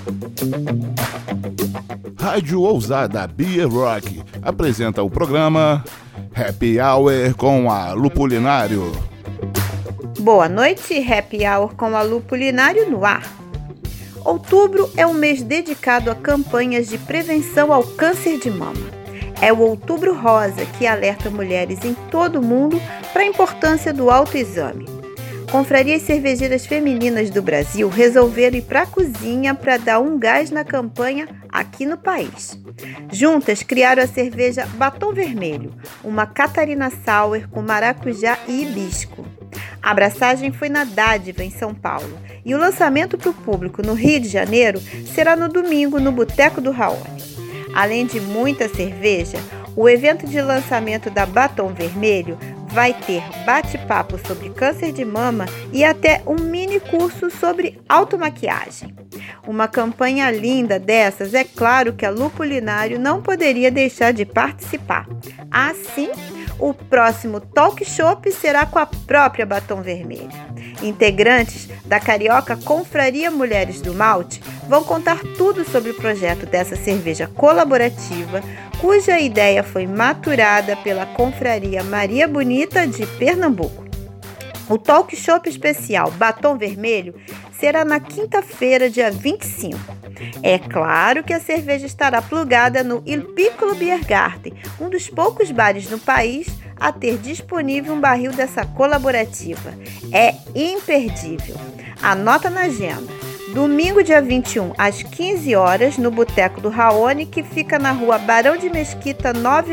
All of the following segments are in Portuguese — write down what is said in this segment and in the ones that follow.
Rádio Ousada Beer Rock apresenta o programa Happy Hour com a Lupulinário. Boa noite, Happy Hour com a Lupulinário no ar. Outubro é um mês dedicado a campanhas de prevenção ao câncer de mama. É o Outubro Rosa que alerta mulheres em todo o mundo para a importância do autoexame. Confrarias cervejeiras femininas do Brasil resolveram ir para a cozinha para dar um gás na campanha aqui no país. Juntas criaram a cerveja Batom Vermelho, uma Catarina Sour com maracujá e hibisco. A abraçagem foi na Dádiva, em São Paulo, e o lançamento para o público no Rio de Janeiro será no domingo no Boteco do Raoni. Além de muita cerveja, o evento de lançamento da Batom Vermelho vai ter bate-papo sobre câncer de mama e até um mini curso sobre automaquiagem. Uma campanha linda dessas, é claro que a Lupulinário não poderia deixar de participar. Assim, o próximo Talk Shop será com a própria Batom Vermelho. Integrantes da carioca Confraria Mulheres do Malte vão contar tudo sobre o projeto dessa cerveja colaborativa, cuja ideia foi maturada pela Confraria Maria Bonita de Pernambuco. O Talk Shop especial Batom Vermelho será na quinta-feira, dia 25. É claro que a cerveja estará plugada no Il Piccolo Biergarten, um dos poucos bares no país a ter disponível um barril dessa colaborativa. É imperdível. Anota na agenda. Domingo, dia 21, às 15 horas, no Boteco do Raoni, que fica na rua Barão de Mesquita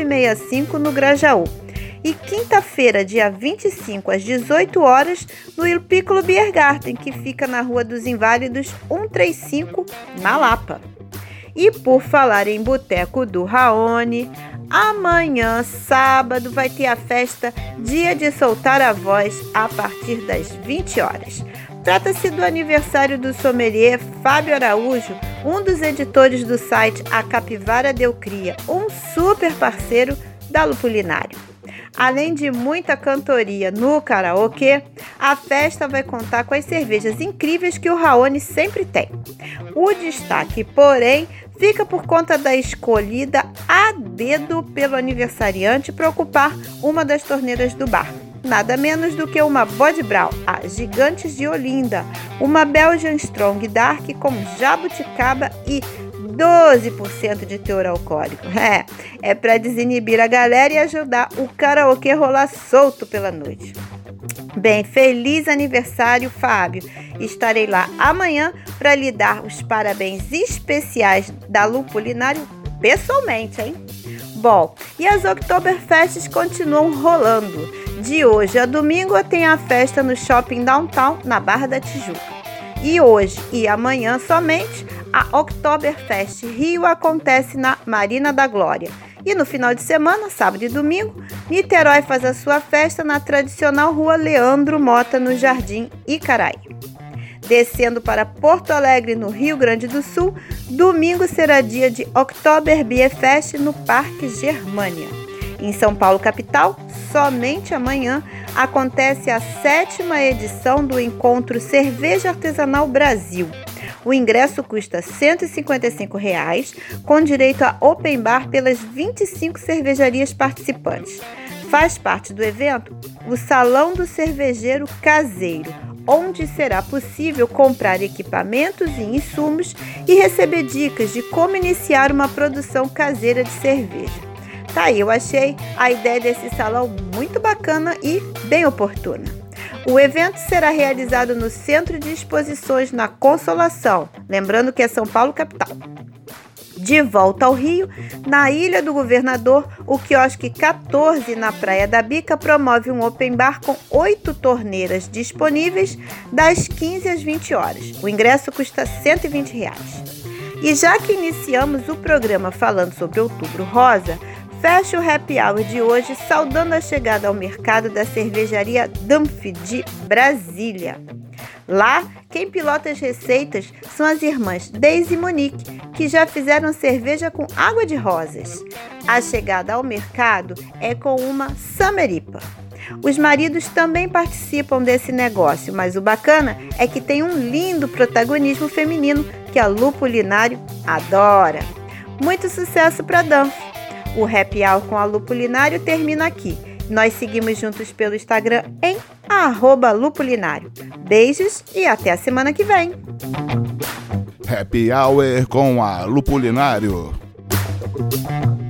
965, no Grajaú. E quinta-feira, dia 25, às 18 horas, no Il Piccolo Biergarten, que fica na Rua dos Inválidos 135, na Lapa. E por falar em Boteco do Raoni, amanhã, sábado, vai ter a festa Dia de Soltar a Voz a partir das 20 horas. Trata-se do aniversário do sommelier Fábio Araújo, um dos editores do site A Capivara Deu Cria, um super parceiro da Lupulinário. Além de muita cantoria no karaokê, a festa vai contar com as cervejas incríveis que o Raoni sempre tem. O destaque, porém, fica por conta da escolhida a dedo pelo aniversariante para ocupar uma das torneiras do bar. Nada menos do que uma Bode Brau, a Gigantes de Olinda, uma Belgian Strong Dark com jabuticaba e 12% de teor alcoólico. É para desinibir a galera e ajudar o karaokê a rolar solto pela noite. Bem, feliz aniversário, Fábio. Estarei lá amanhã para lhe dar os parabéns especiais da Lupulinário pessoalmente, hein? Bom, e as Oktoberfests continuam rolando. De hoje a domingo tem a festa no Shopping Downtown, na Barra da Tijuca. E hoje e amanhã somente, a Oktoberfest Rio acontece na Marina da Glória. E no final de semana, sábado e domingo, Niterói faz a sua festa na tradicional Rua Leandro Mota, no Jardim Icaraí. Descendo para Porto Alegre, no Rio Grande do Sul, domingo será dia de Oktober Beer Fest no Parque Germânia. Em São Paulo, capital, somente amanhã acontece a 7ª edição do Encontro Cerveja Artesanal Brasil. O ingresso custa R$ 155, com direito a open bar pelas 25 cervejarias participantes. Faz parte do evento o Salão do Cervejeiro Caseiro, onde será possível comprar equipamentos e insumos e receber dicas de como iniciar uma produção caseira de cerveja. Tá aí, eu achei a ideia desse salão muito bacana e bem oportuna. O evento será realizado no Centro de Exposições na Consolação, lembrando que é São Paulo, capital. De volta ao Rio, na Ilha do Governador, o quiosque 14 na Praia da Bica promove um open bar com 8 torneiras disponíveis das 15 às 20 horas. O ingresso custa R$ 120. E já que iniciamos o programa falando sobre Outubro Rosa, fecha o Happy Hour de hoje saudando a chegada ao mercado da cervejaria Dumpf de Brasília. Lá, quem pilota as receitas são as irmãs Deise e Monique, que já fizeram cerveja com água de rosas. A chegada ao mercado é com uma Summer IPA. Os maridos também participam desse negócio, mas o bacana é que tem um lindo protagonismo feminino que a Lupulinário adora. Muito sucesso para Dan! O Happy Hour com a Lupulinário termina aqui. Nós seguimos juntos pelo Instagram em @lupulinário. Beijos e até a semana que vem. Happy Hour com a Lupulinário.